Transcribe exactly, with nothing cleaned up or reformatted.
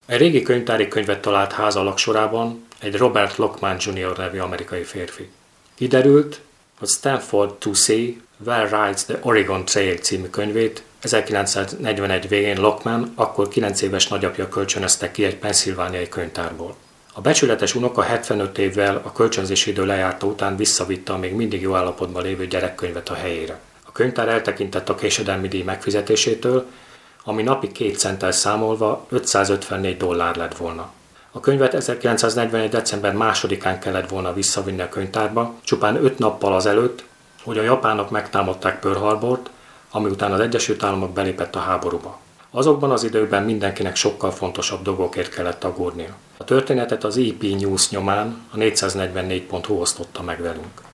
Egy régi könyvtári könyvet talált ház alaksorában egy Robert Lockman junior nevű amerikai férfi. Kiderült, hogy Stanford to Sea, Where Rides the Oregon Trail című könyvét ezerkilencszáznegyvenegy végén Lockman, akkor kilenc éves nagyapja kölcsönözte ki egy pennsylvániai könyvtárból. A becsületes unoka hetvenöt évvel a kölcsönzési idő lejárta után visszavitte a még mindig jó állapotban lévő gyerekkönyvet a helyére. A könyvtár eltekintett a késedelmi díj megfizetésétől, ami napi két centtel számolva ötszázötvennégy dollár lett volna. A könyvet ezerkilencszáznegyvenegy december másodikán kellett volna visszavinni a könyvtárba, csupán öt nappal azelőtt, hogy a japánok megtámadták Pearl Harbort, ami után az Egyesült Államok belépett a háborúba. Azokban az időkben mindenkinek sokkal fontosabb dolgokért kellett aggódnia. A történetet az é pé News nyomán a négyszáznegyvennégy pont hu osztotta meg velünk.